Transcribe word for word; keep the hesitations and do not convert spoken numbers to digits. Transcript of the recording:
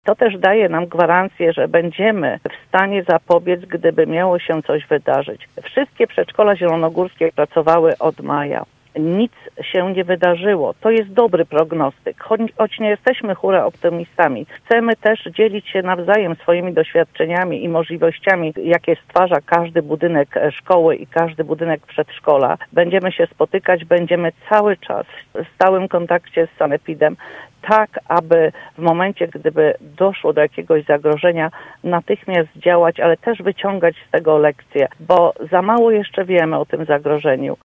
To też daje nam gwarancję, że będziemy w stanie zapobiec, gdyby miało się coś wydarzyć. Wszystkie przedszkola zielonogórskie pracowały od maja. Nic się nie wydarzyło. To jest dobry prognostyk, choć, choć nie jesteśmy hura optymistami. Chcemy też dzielić się nawzajem swoimi doświadczeniami i możliwościami, jakie stwarza każdy budynek szkoły i każdy budynek przedszkola. Będziemy się spotykać, będziemy cały czas w stałym kontakcie z sanepidem, tak aby w momencie, gdyby doszło do jakiegoś zagrożenia, natychmiast działać, ale też wyciągać z tego lekcje, bo za mało jeszcze wiemy o tym zagrożeniu.